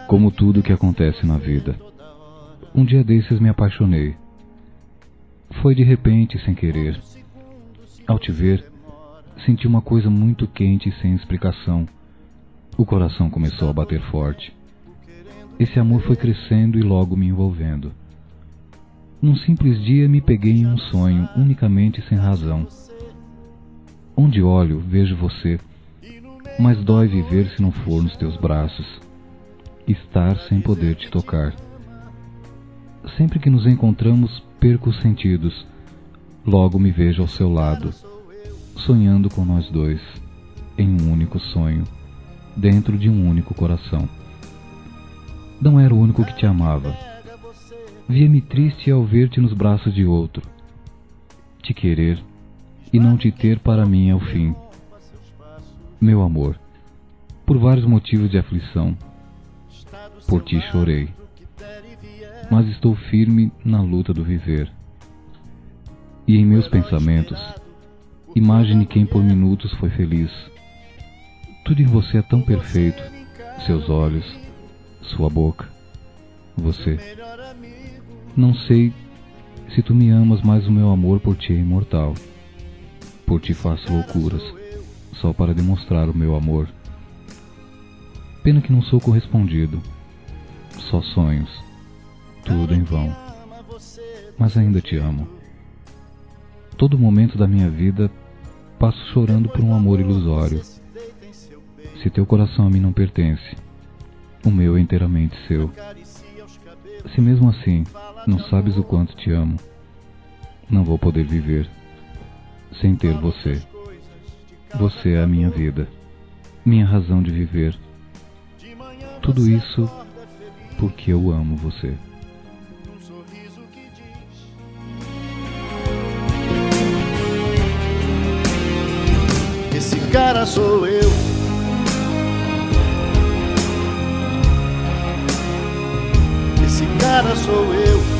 Como tudo que acontece na vida. Um dia desses me apaixonei. Foi de repente, sem querer. Ao te ver, senti uma coisa muito quente e sem explicação. O coração começou a bater forte. Esse amor foi crescendo e logo me envolvendo. Num simples dia me peguei em um sonho, unicamente sem razão. Onde olho, vejo você, mas dói viver se não for nos teus braços. Estar sem poder te tocar. Sempre que nos encontramos, perco os sentidos. Logo me vejo ao seu lado, sonhando com nós dois, em um único sonho, dentro de um único coração. Não era o único que te amava. Via-me triste ao ver-te nos braços de outro. Te querer e não te ter para mim é o fim. Meu amor, por vários motivos de aflição, por ti chorei, mas estou firme na luta do viver. E em meus pensamentos, imagine quem por minutos foi feliz. Tudo em você é tão perfeito, seus olhos, sua boca, você. Não sei se tu me amas, mas o meu amor por ti é imortal. Por ti faço loucuras, só para demonstrar o meu amor. Pena que não sou correspondido. Só sonhos, tudo em vão. Mas ainda te amo. Todo momento da minha vida passo chorando por um amor ilusório. Se teu coração a mim não pertence, o meu é inteiramente seu. Se mesmo assim não sabes o quanto te amo, não vou poder viver sem ter você. Você é a minha vida, minha razão de viver. Tudo isso porque eu amo você. Esse cara sou eu. Esse cara sou eu.